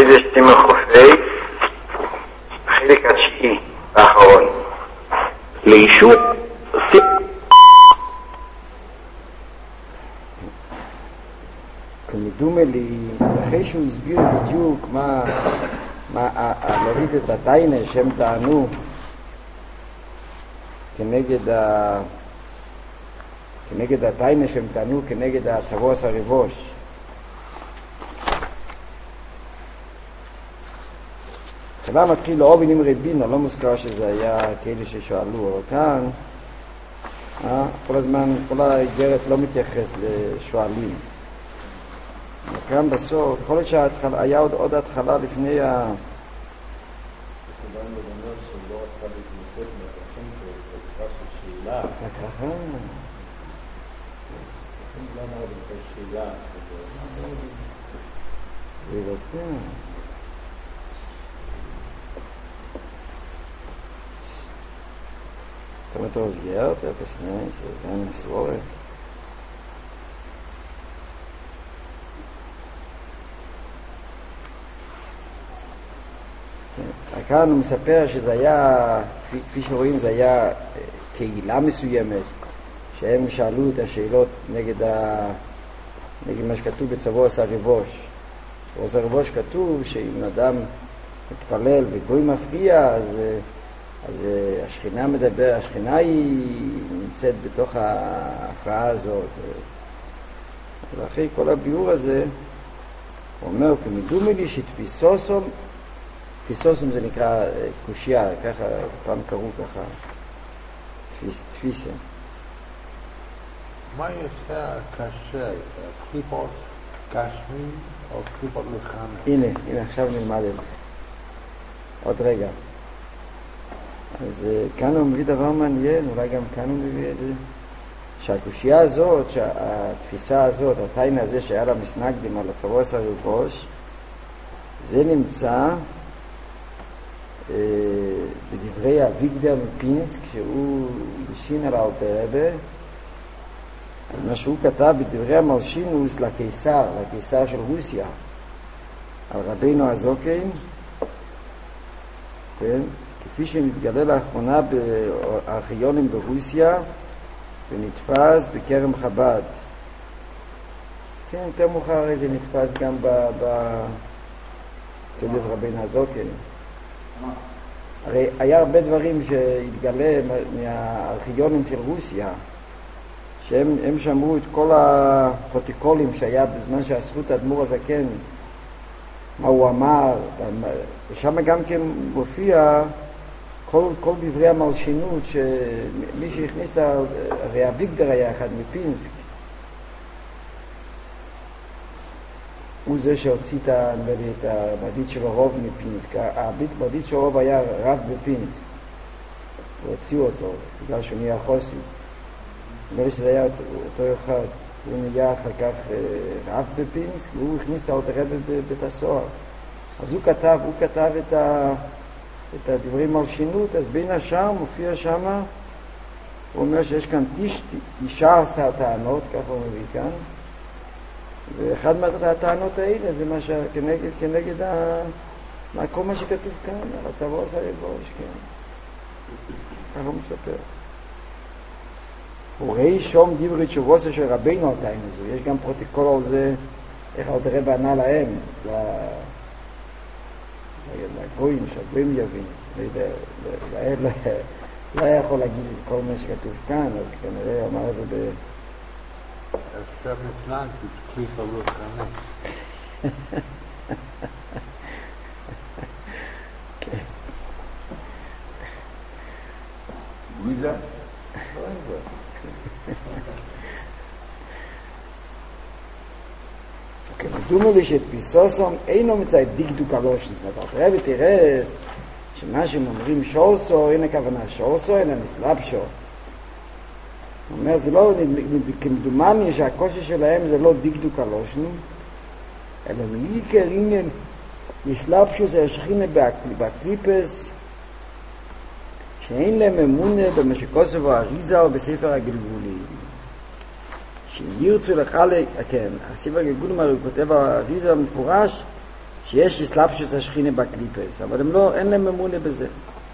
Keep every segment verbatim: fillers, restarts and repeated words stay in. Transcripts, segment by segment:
רביזיה שטימר חופי, החלק התשיעי האחרון. לאישור כמדומה לי, אחרי שהוא הסביר בדיוק מה, מה, להוריד את הטיינה שהם טענו כנגד ה... כנגד הטיינה שהם טענו כנגד הצבוס הריבוש. כבר מתחיל לאובן עם רבינו, לא מוזכר שזה היה כאלה ששואלו, אבל כאן אה, כל הזמן, כל האגרת לא מתייחס לשואלים. כאן בסוף, יכול להיות שהיה עוד, עוד התחלה לפני ה... זאת אומרת, הוא סגר, פרקס נס, גם מסבורת. כאן הוא מספר שזה היה, כפי שרואים, זה היה קהילה מסוימת, שהם שאלו את השאלות נגד, ה... נגד מה שכתוב בצבוס הריבוש. בצבוס הריבוש כתוב שאם אדם מתפלל וגוי מפריע, אז, אז השכינה מדבר, השכינה היא נמצאת בתוך ההפרעה הזאת. ואחרי כל הביאור הזה, הוא אומר, כמדומה לי שתפיסוסום, תפיסוסום זה נקרא קושיה, ככה, פעם קראו ככה, תפיס, תפיסם. מה יעשה קשה, קליפות גשמי או קליפות לחנה? הנה, הנה, עכשיו נלמד את זה. עוד רגע. אז כאן הוא מביא דבר מעניין, אולי גם כאן הוא מביא את זה, שהקושיה הזאת, שהתפיסה הזאת, הטיינה הזה שהיה לה מסנגדים על הצבוס הריבוש, זה נמצא אה, בדברי אביגדור מפינסק, שהוא בשין על האלתר-רבה, מה שהוא כתב בדברי המלשינוס לקיסר, לקיסר של רוסיה, על רבינו הזוקן, כן? כפי שמתגלה לאחרונה בארכיונים ברוסיה ונתפס בכרם חב"ד. כן, יותר מאוחר הרי זה נתפס גם בתולדות רבינו הזוקן. הרי היה הרבה דברים שהתגלה מהארכיונים של רוסיה, שהם הם שמרו את כל הפרוטוקולים שהיה בזמן שהזכות האדמו"ר הזקן, מה הוא אמר, ושם גם כן מופיע כל, כל דברי המלשינות, שמי שהכניס את הרי אביגדור היה אחד מפינסק, הוא זה שהוציא את המדיד של הרוב מפינסק. המדיד של הרוב היה רב בפינסק, והוציאו אותו בגלל שהוא נהיה חוסי. נראה שזה היה אותו אחד, הוא נהיה אחר כך רב בפינסק, והוא הכניס את האלתר-רבה בבית הסוהר. אז הוא כתב, הוא כתב את, ה, את הדברים מלשינות, אז בין השאר מופיע שמה, הוא אומר שיש כאן תש, תשעה עשר טענות, ככה הוא מביא כאן, ואחד מהטענות האלה זה מה שכנגד, כנגד ה, מה, כל מה שכתוב כאן, על הצבוס הריבוש, כן. ככה הוא מספר. הוא ראי שום דברי תשובוסה של רבינו על טענה זו, יש גם פרוטוקול על זה, איך האלתר-רבה ענה להם, לגויים, שהגויים יבין, לא היה יכול להגיד את כל מה שכתוב כאן, אז כנראה אמר את זה ב... עכשיו נתנן, תצליף עבור חנה. מי זה? לא אין זה. כמדומה לי שתפיסוסום אינו מצא את דקדוק הלושן. זאת אומרת, הרב תראה שמה שהם אומרים שורסו, אין הכוונה שורסו, אין הנסלבשו. הוא אומר, זה לא, כמדומני שהקושי שלהם זה לא דקדוק הלושן, אלא מעיקר עניין נסלבשו זה השכינה בקליפס, שאין להם אמונה במשקוסו והאריזה ובספר הגלגולי. שירצו לחלק, כן, הספר הגלגולים הרי הוא כותב האריזה המפורש, שיש הסלבשוס השכינה בקליפס, אבל הם לא, אין להם אמונה בזה.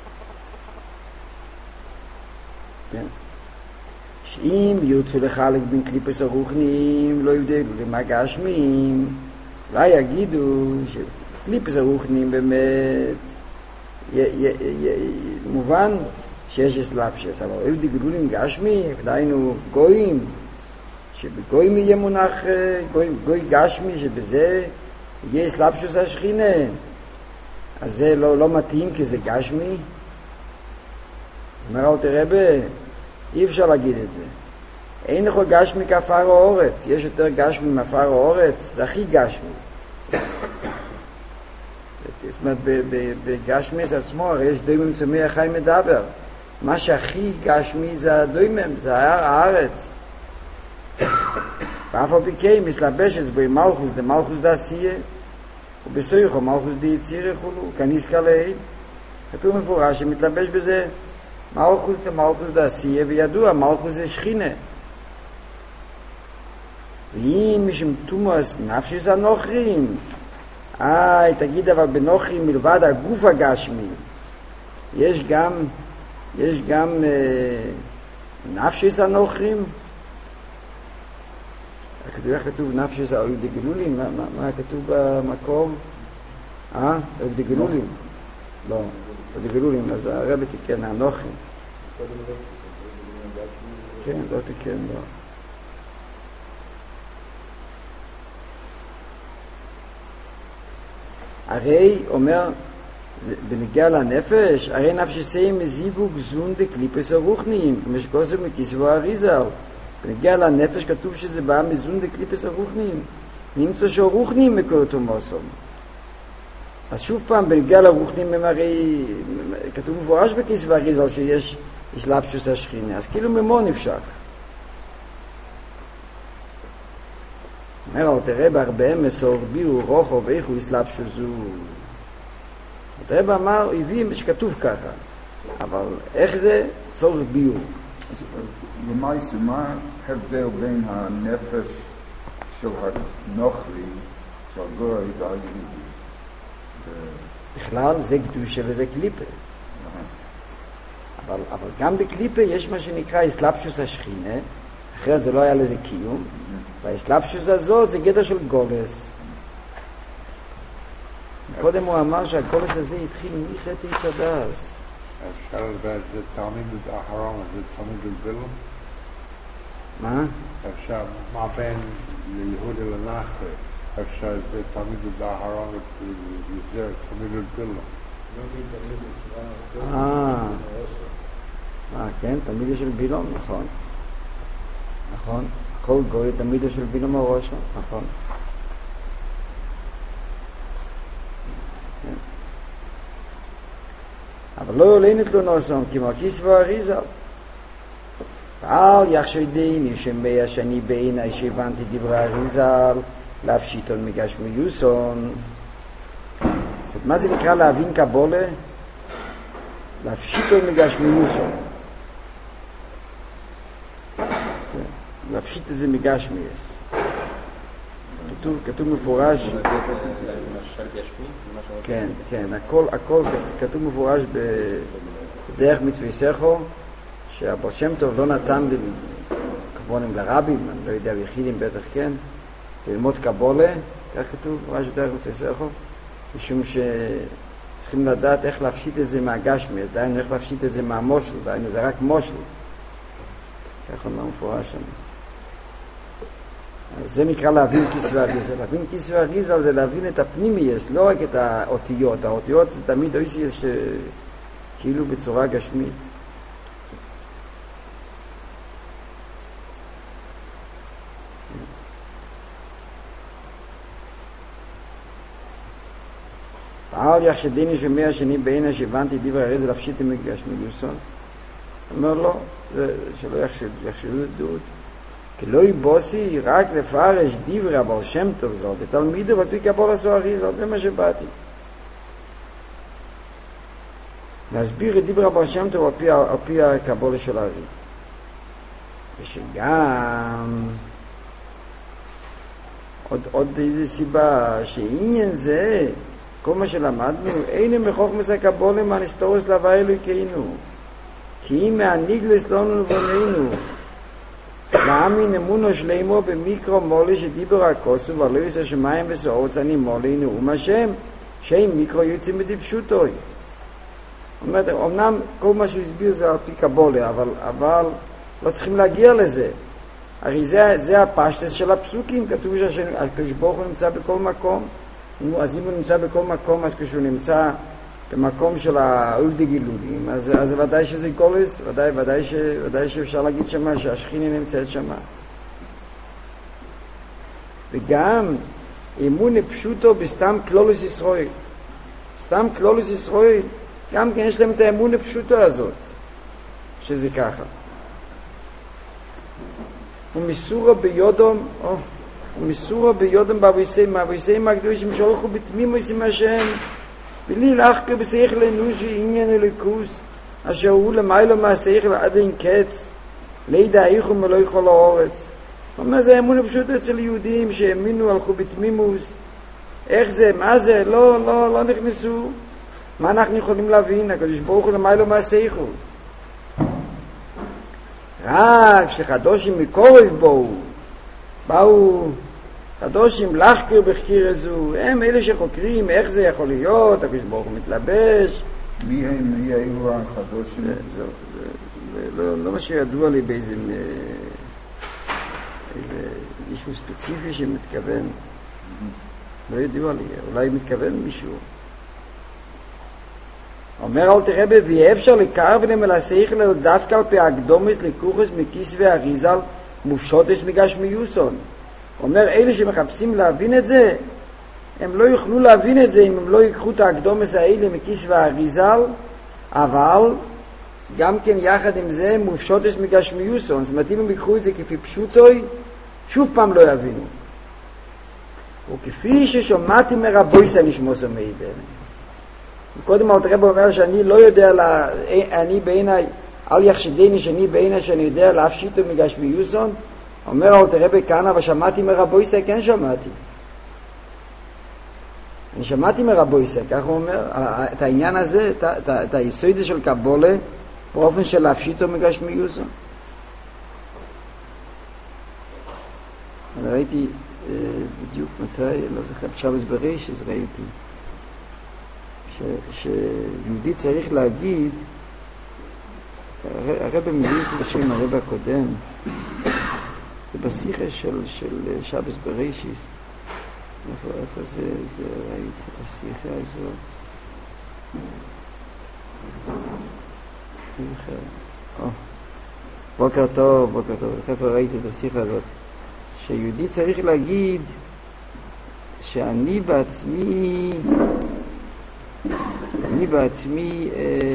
כן? שאם ירצו לחלק בין קליפס הרוחניים, לא יבדלו למה גשמיים, אולי יגידו שקליפס הרוחניים באמת י, י, י, מובן שיש הסלבשוס, אבל היו דגלולים גשמי, דהיינו גויים, שבגויים יהיה מונח גוי, גוי גשמי, שבזה יהיה הסלבשוס השכינה, אז זה לא, לא מתאים כי זה גשמי. אומר אלתר רבי, אי אפשר להגיד את זה. אין לך גשמי כעפר האורץ, יש יותר גשמי מעפר האורץ, זה הכי גשמי. זאת אומרת, בגשמי זה עצמו, הרי יש דוימם צומח חי מדבר. מה שהכי גשמי זה הדוימם, זה הארץ. ואף על פי כן מסלבשת בו מלכוס דמלכוס דעשייה, ובסויכו מלכוס דיצירה חולו, כניסקה לעיל. כתוב מפורש שמתלבש בזה מלכוס דמלכוס דעשייה, וידוע מלכוס זה שכינה. ואם משום תומוס נפשיס הנוכרים, איי, תגיד אבל בנוכרים מלבד הגוף הגשמי, יש גם, יש גם אה, נפשיס הנוכרים? כתוב, איך כתוב נפשיס האויב דגלולים? מה, מה, מה כתוב במקום? אה? אויב דגלולים? לא, אויב דגלולים, אז הרב תיקן, הנוכרים. כן, לא תיקן, לא. הרי, אומר, בנגיע לנפש, הרי נפשיסים מזיווג זון דקליפס הרוחניים, כמו שכוסף מכיסבו אריזל. בנגיע לנפש כתוב שזה בא מזון דקליפס הרוחניים. נמצא שהרוחניים מקורתו מוסום. אז שוב פעם, בנגיע לרוחניים הם הרי, כתוב מבואש בכיסבו אריזל שיש הסלבשוס השכינה, אז כאילו ממון נפשך. אומר, תראה בהרבה מסור בירו רוחו ואיכו הסלבשוס זו. תראה אמר, הביא שכתוב ככה, אבל איך זה צורך ביור? למעשה, מה ההבדל בין הנפש של הנוכרי, של הגוי והיהודי? בכלל זה קדושה וזה קליפה. אבל, אבל גם בקליפה יש מה שנקרא הסלבשוס השכינה, אחרת זה לא היה לזה קיום, וההסלבשוס הזאת זה גדר של גולס. קודם הוא אמר שהגולס הזה התחיל מחטא עץ הדעת. אפשר לדעת, זה תלמיד האחרון, זה תלמיד בילום? מה? אפשר, מה בין ליהודי לנחרי? אפשר, זה תלמיד האחרון, זה תלמיד בילום. אה, אה, כן, תלמיד של בילום, נכון. נכון, כל גוי תלמיד של בילום הראש, נכון. אבל לא עולנו תלונוסם, כי מרקיס ואריזל. ואל יחשדני שמי השני בעיני שהבנתי דברי אריזל, להפשיטון מגשמיוסון. מה זה נקרא להבין קבולה? להפשיטון מגשמיוסון. להפשיט את זה מגשמיוס. כתוב, כתוב מפורש. כן, כן, הכל, הכל כתוב מפורש בדרך מצווי סכו, שהבר שם טוב לא נתן כבונים לרבים, אני לא יודע, יחידים בטח כן, ללמוד קבולה, כך כתוב מפורש בדרך מצווי סכו, משום שצריכים לדעת איך להפשיט את זה מהגשמי, דהיינו איך להפשיט את זה מהמושל, דהיינו זה רק מושל. כך אומר מפורש שם. אז זה נקרא להבין כיס ואריזל. להבין כיס ואריזל זה להבין את הפנימיות, לא רק את האותיות. האותיות זה תמיד אויסיס שכאילו בצורה גשמית. פעל יחשדני שמי השני בעיני שהבנתי דברי הרי זה להפשיט עם גשמיוסון. אומר לו, שלא יחשדו את דעות. כי לא יבוסי רק לפרש דברי הבעל שם טוב זאת, ותלמידו ופי קבול עשו אריזל, זה מה שבאתי. להסביר את דברי הבעל שם טוב על פי, על פי הקבול של אריזל. ושגם עוד, עוד איזו סיבה שעניין זה כל מה שלמדנו, אין מחוכמס הקבולה מהנסתורס להווי אלוהינו, כי אם מהניגלס לנו לבוננו, להאמין אמונו שלמו במיקרו מולי שדיבר הכוסו ולא יעשה שמיים וסעוץ אני מולינו ומה שם שם מיקרו יוצאים בדיפשוטוי. אומרת, אמנם כל מה שהוא הסביר זה על פי קבולה, אבל, אבל לא צריכים להגיע לזה. הרי זה, זה הפשטס של הפסוקים, כתוב שהקדוש ברוך הוא נמצא בכל מקום. אז אם הוא נמצא בכל מקום, אז כשהוא נמצא במקום של האולדי גילודים, אז, אז ודאי שזה גולס, ודאי, ודאי, ש, ודאי שאפשר להגיד שמה, שהשכינה נמצאת שמה. וגם אמונה פשוטו בסתם כלולוס ישראל. סתם כלולוס ישראל, גם כן יש להם את האמונה פשוטו הזאת, שזה ככה. ומסורו ביודום, או, ומסורו ביודום באבויסים, באבויסים הקדושים שהולכו בתמימוס עם השם, בלי לחקר בשכל אנושי עניין אלוקוס, אשר הוא למיילו מהשכל עד אין קץ, לידע איכום ולא יכול האורץ. זאת אומרת, זה אמונה פשוט אצל יהודים שהאמינו, הלכו בתמימוס. איך זה? מה זה? לא, לא, לא נכנסו. מה אנחנו יכולים להבין? הקדוש ברוך הוא למיילו מהשכל. רק שחדושים מקורב בו, באו חדושים לחקר בחקיר הזו, הם אלה שחוקרים איך זה יכול להיות, הקדוש ברוך הוא מתלבש. מי הם, מי היו החדושים? זה, זה, זה, זה לא, לא מה שידוע לי באיזה איזה מישהו ספציפי שמתכוון, לא ידוע לי, אולי מתכוון מישהו. אומר אל תראה ואי אפשר לקרב למלסייך דווקא על פי הקדומס לקוחס מכיס והריזל מופשוטס מגשמיוסון. אומר אלה שמחפשים להבין את זה, הם לא יוכלו להבין את זה אם הם לא ייקחו את הקדומס האלה מכיס והריזל, אבל גם כן יחד עם זה מופשוטס מגשמיוסון. זאת אומרת אם הם ייקחו את זה כפי פשוטוי, שוב פעם לא יבינו. וכפי ששומעתי מרבויסה נשמוסו מעידן. קודם אל תראה אומר שאני לא יודע, לה, אני בעיניי, אל יחשדני שאני בעיניי שאני יודע להפשיטו מגשמיוסון. אומר אל תראה בכאן, אבל שמעתי מרבויסה, כן שמעתי. אני שמעתי מרבויסה, כך הוא אומר, את העניין הזה, את, את, את היסוד של קבולה, באופן של להפשיטו מגשמיוסון. אני ראיתי בדיוק מתי, לא זוכר, בשבס בראש, אז ראיתי. שיהודי צריך להגיד, הרב מביא את זה בשם הרב הקודם, זה בשיחה של, של שבס בראשיס, איפה, איפה זה, זה ראיתי את השיחה הזאת, בוקר טוב, בוקר טוב, איפה ראיתי את השיחה הזאת, שיהודי צריך להגיד שאני בעצמי אני בעצמי אה,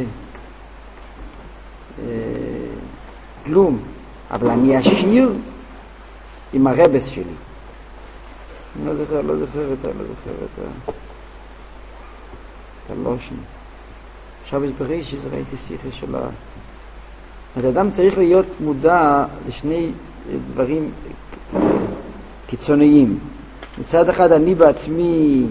אה, כלום, אבל אני עשיר עם הרבס שלי. אני לא זוכר, לא זוכר את ה... לא זוכר את ה... את הלושן. עכשיו יש בראשית, ראיתי שיחה שלה. אז האדם צריך להיות מודע לשני דברים קיצוניים. מצד אחד אני בעצמי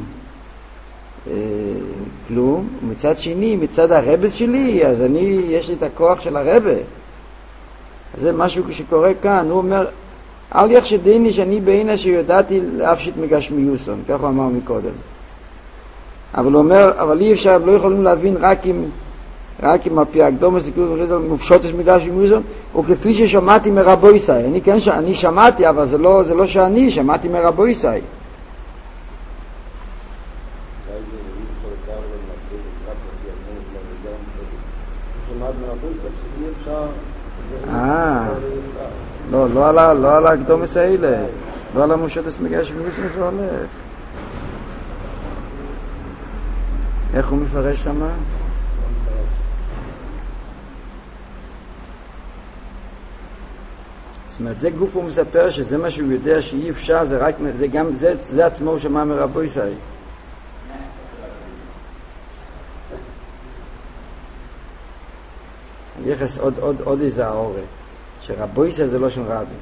כלום, ומצד שני, מצד הרבס שלי, אז אני, יש לי את הכוח של הרבה. אז זה משהו שקורה כאן, הוא אומר, אל יחשדני שאני בעינה שיודעתי להפשיט מגשמיוסון, כך הוא אמר מקודם. אבל הוא אומר, אבל אי אפשר, לא יכולים להבין רק עם, רק עם הפי הקדום הסיכוי וריזל מופשוטס מגשמיוסון, וכפי ששמעתי מרבו ישי. אני כן, אני שמעתי, אבל זה לא, זה לא שאני, שמעתי מרבו ישי. אה, לא, לא על, לא על הקדומס האלה, לא על המושטס מגשמיוסון זה הולך. איך הוא מפרש שמה? זאת אומרת, זה גוף הוא מספר שזה מה שהוא יודע שאי אפשר, זה רק, זה גם, זה, זה עצמו הוא שמע מרבו ישראל. אני יחס עוד, עוד, עוד איזה האורה, שרבו ישראל זה לא שם רבי.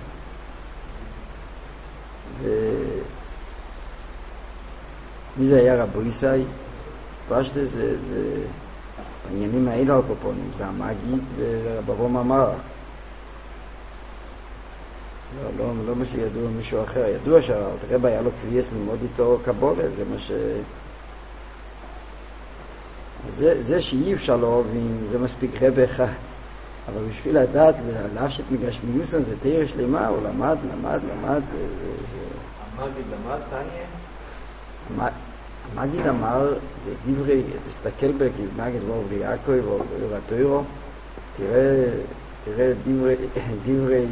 ו... מי זה היה רבו ישראל? בפשטס זה, זה העניינים האלה הקופונים, זה המגיד ורבבום אמר. לא, לא, לא מה שידוע מישהו אחר, ידוע שהרב היה לו קריאס ללמוד איתו קבולה, זה מה ש... זה, זה שאי אפשר להבין, זה מספיק רב אחד. אבל בשביל לדעת, להפשט מגשמיוסון זה תאיר שלמה, הוא למד, למד, למד. זה, זה, זה... המגיד למד, תניה? המגיד אמר, דברי, תסתכל במגיד ואובר יעקב ואובר התוירו, תראה, תראה דברי, דברי,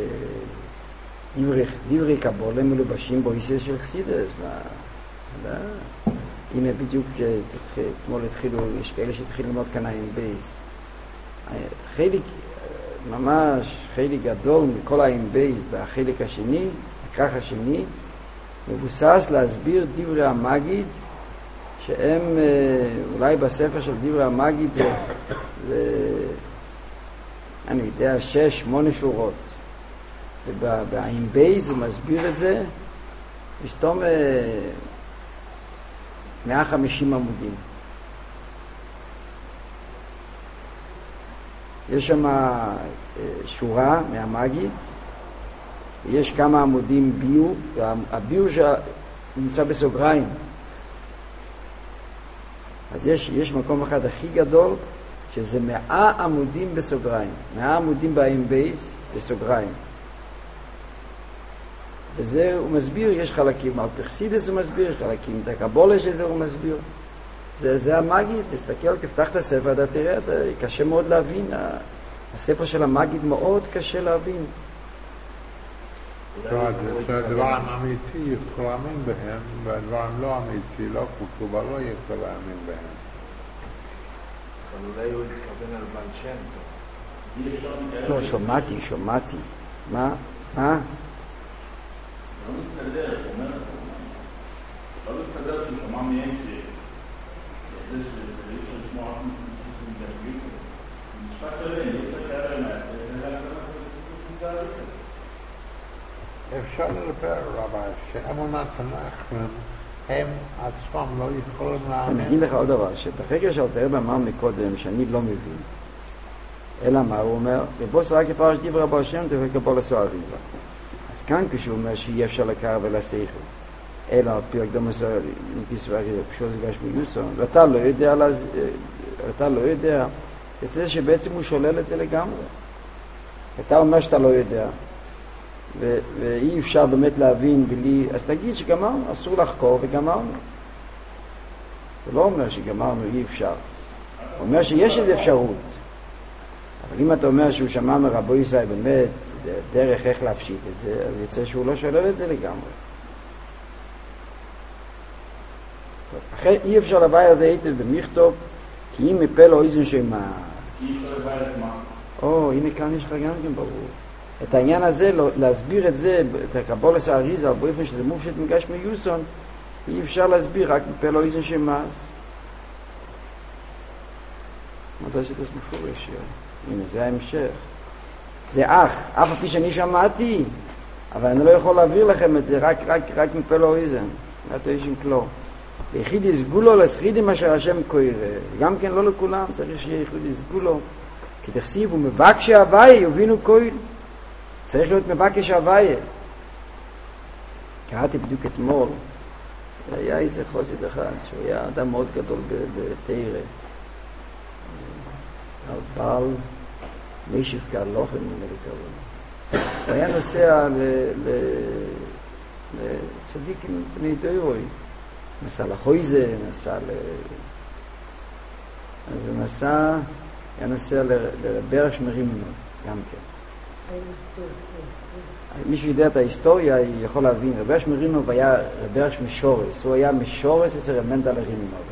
דברי, דברי קבולה מלובשים בויסס של חסידס. מה? הנה בדיוק אתמול התחילו, יש כאלה שהתחילו ללמוד כאן עם בייס. חלק, ממש חלק גדול מכל העין בייס, והחלק השני, הכך השני, מבוסס להסביר דברי המגיד, שהם אולי בספר של דברי המגיד זה, זה אני יודע, שש, שמונה שורות. ובעין בייס הוא מסביר את זה, מסתום מאה וחמישים עמודים. יש שם שורה מהמגיד, יש כמה עמודים ביור, והביור נמצא בסוגריים. אז יש, יש מקום אחד הכי גדול, שזה מאה עמודים בסוגריים. מאה עמודים בעין בייס בסוגריים. וזה הוא מסביר, יש חלקים, על פרסידס הוא מסביר, חלקים, את הקבולה שזה הוא מסביר. זה, זה המגיד, תסתכל, תפתח את הספר, אתה תראה, אתה, קשה מאוד להבין, הספר של המגיד מאוד קשה להבין. שהדבר האמיתי יכול להאמין בהם, והדבר לא אמיתי, לא כתובה, לא יכול להאמין בהם. אבל אולי הוא התכוון על בן שם. לא, שומעתי, שומעתי. מה? מה? לא מסתדר, אומר, לא מסתדר שהוא שמע מהם שזה שאי אפשר לשמוע רק מתגשמים. משפט שלהם, לא צריך להראה להם, זה רק אפשר לדבר רבי, שאמונת הנחמן הם עצמם לא יכולים להאמין. אני אגיד לך עוד דבר, שבחקר שאלתר אמר מקודם שאני לא מבין, אלא מה הוא אומר? ובוס רק יפרש דיבר רבי השם תוכל כפול עשו אריזה. אז כאן כשהוא אומר שאי אפשר לקרב ולשכל, אלא על פי הקדום עשו אריזה, פשוט זה גש מיוסון, ואתה לא יודע, אתה לא יודע, זה שבעצם הוא שולל את זה לגמרי. אתה אומר שאתה לא יודע, ו- ואי אפשר באמת להבין בלי, אז תגיד שגמרנו, אסור לחקור וגמרנו. זה לא אומר שגמרנו, אי אפשר. הוא אומר שיש איזו אפשרות. אבל אם אתה אומר שהוא שמע מרבו ישראל באמת דרך איך להפשיט את זה, אז יצא שהוא לא שולל את זה לגמרי. טוב, אחרי אי אפשר לבעיה הזה היטב במכתוב, כי אם מפה לו איזן שמה. אי אפשר לבעיה למה. או, הנה כאן יש לך גם כן ברור. את העניין הזה, להסביר את זה, את הקבולת האריזה, באופן שזה מופשט מגש מיוסון, אי אפשר להסביר רק מפה לא איזן שמאס. מתי שתס מפורש, הנה, זה ההמשך. זה אח, אף הפי שאני שמעתי, אבל אני לא יכול להעביר לכם את זה רק, רק, רק מפה לא איזן. נתו יש עם כלו. ויחיד יסגולו לסרידים אשר השם קוירה. גם כן לא לכולם, צריך שיהיה יחיד יסגולו. כי תחסיב, הוא מבקשי הוואי, יובינו קויל. צריך להיות מבקש הוויה. קראתי בדיוק אתמול, היה איזה חוסד אחד, שהוא היה אדם מאוד גדול בתאירה. על בעל מישב כהלוכן, הוא היה נוסע לצדיק עם פני דוירוי. נסע לחויזה, נסע ל... אז הוא נסע, היה נוסע לברש מרימנו, גם כן. מי שיודע את ההיסטוריה יכול להבין, רבי אשמרינוב היה רבי אש משורס, הוא היה משורס אצל רמנדל רימינוב,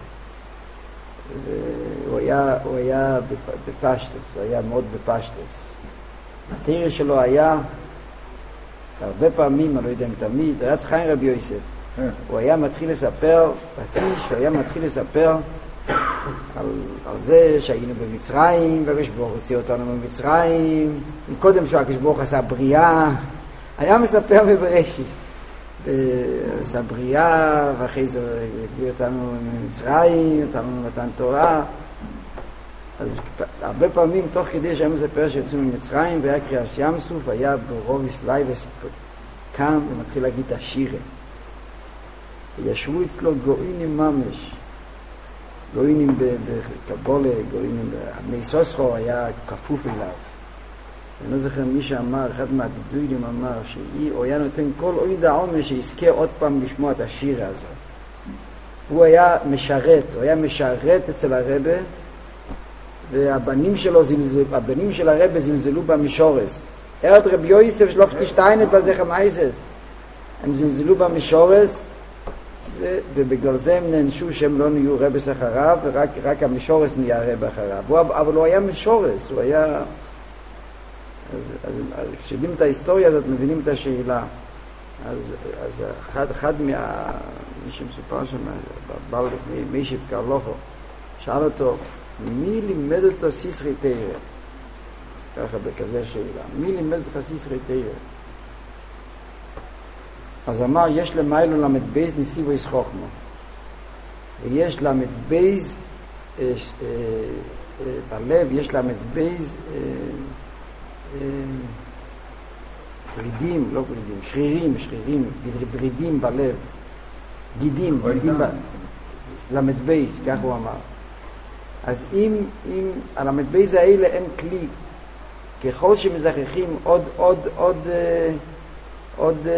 הוא היה, הוא היה בפשטס, הוא היה מאוד בפשטס. התירה שלו היה הרבה פעמים, אני לא יודע אם תמיד, היה צריך רבי יוסף, הוא היה מתחיל לספר, בתיש, הוא היה מתחיל לספר על, על זה שהיינו במצרים, והקדוש ברוך הוא הוציא אותנו במצרים, קודם שהקדוש ברוך הוא עשה בריאה, היה מספר בבראשית. עשה בריאה, ואחרי זה הביא אותנו ממצרים, אותנו נתן תורה. אז הרבה פעמים תוך כדי שהם מספר שיצאו ממצרים והיה קריאס ים סוף, היה ברוב ישראל קם ומתחיל להגיד את השירה. ישבו אצלו גוינים ממש, גוינים בקבולה, גוינים במייסוסחו היה כפוף אליו. אני לא זוכר מי שאמר, אחד מהדידוידים אמר שהוא היה נותן כל אויד העומר שיזכה עוד פעם לשמוע את השירה הזאת. הוא היה משרת, הוא היה משרת אצל הרבה, והבנים שלו זלזלו, הבנים של הרבה זלזלו במשורס. ארד רבי יוסף שלופטי שטיינט בזכר מייסס. הם זלזלו במשורס, ו- ובגלל זה הם נענשו שהם לא נהיו רבס אחריו, ורק רק המשורס נהיה רב אחריו. הוא, אבל הוא היה משורס, הוא היה... אז, אז, אז כשיודעים את ההיסטוריה הזאת, מבינים את השאלה. אז, אז אחד, אחד מה... מי שמסופר שם, בעל מישיב קרלוכו, שאל אותו, מי לימד אותו סיסרי תירה? ככה בכזה שאלה. מי לימד אותך סיסרי תירה? אז אמר, יש למיילו למד בייז ניסיבו יש חוכמו. ויש למד בייז בלב, יש למד בייז ברידים, לא ברידים, שרירים, שרירים, ברידים בלב. גידים, גידים בלב. למד בייז, כך הוא אמר. אז אם, אם על המדבייז האלה אין כלי, ככל שמזכחים עוד, עוד, עוד, עוד, עוד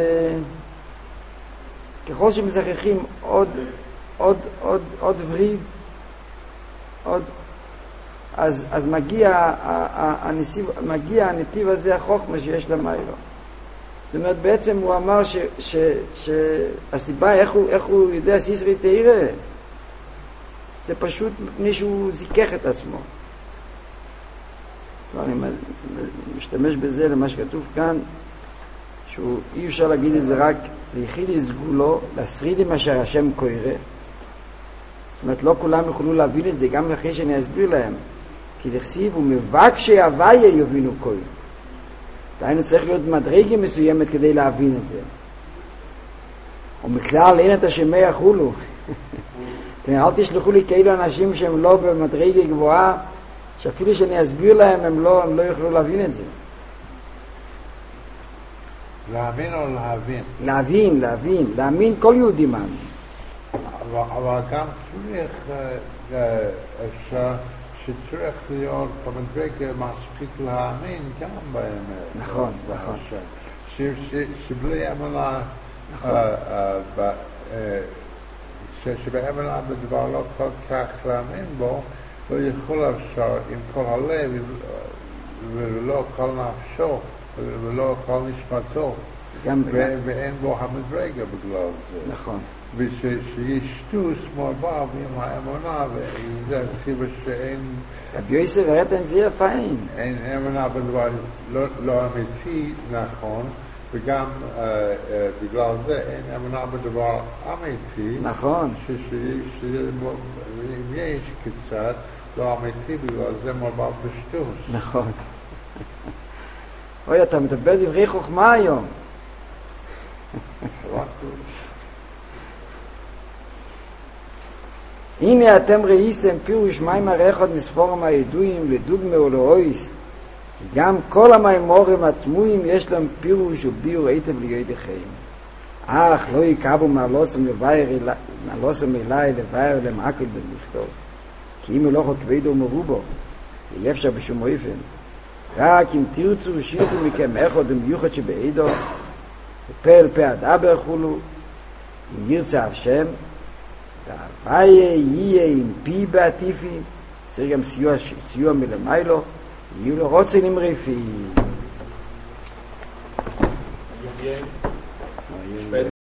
ככל שמזכחים עוד, עוד, עוד, עוד וריד, עוד, אז, אז מגיע, הנסיב, מגיע הנתיב הזה החוכמה שיש למיילו. זאת אומרת, בעצם הוא אמר ש, ש, שהסיבה, איך הוא, איך הוא יודע סיסרי תאירה, זה פשוט מפני שהוא זיכך את עצמו. אני משתמש בזה למה שכתוב כאן, שהוא אי אפשר להגיד את זה רק ליחיד יסגולו, לשרידים אשר השם קורא. זאת אומרת, לא כולם יכולו להבין את זה, גם אחרי שאני אסביר להם. כי לכסיב ומבקשי הוויה יבינו קורא. דהיינו צריך להיות מדרגה מסוימת כדי להבין את זה. ומכלל אין את השמי יחולו. אל תשלחו לי כאלו אנשים שהם לא במדרגה גבוהה, שאפילו שאני אסביר להם, הם לא, הם לא יוכלו להבין את זה. להבין או להבין? להבין, להבין. להאמין, כל יהודי מאמין. אבל, אבל גם צריך, אפשר שצריך להיות במדרגה מספיק להאמין גם באמת. נכון, נכון. שבלי אמונה, שבאמונה בדבר לא כל כך להאמין בו, לא יכול אפשר עם כל הלב ולא כל נפשו ולא כל נשמתו, ואין בו המדרגה בגלל זה. נכון. ושיש שטוס מעורבב עם האמונה, וזה הסיבה שאין... רבי יוסף הראת אין זה יפיים. אין אמונה בדבר לא אמיתי, נכון, וגם בגלל זה אין אמונה בדבר אמיתי. נכון. שאם יש קצת לא אמיתי, בגלל זה מעורבב בשטוס. נכון. אוי, אתה מדבר דברי חוכמה היום. הנה אתם ראיסם פירוש מים הרחוד מספורם הידועים לדוגמה או לאויס, גם כל המיימורים התמויים יש להם פירוש וביור היטב לידיכם. אך לא יקבו מעלוסם אליי לבייר למעקל במכתוב, כי אם הלוך כבדו מרובו אי אפשר בשום אופן. רק אם תרצו שיחו מכם אחד ומיוחד שבעידו ופה אל פה הדבר חולו, אם ירצה השם והוויה יהיה עם פי בעטיפי, צריך גם סיוע, סיוע מלמיילו, יהיו לו רוצן עם רפי.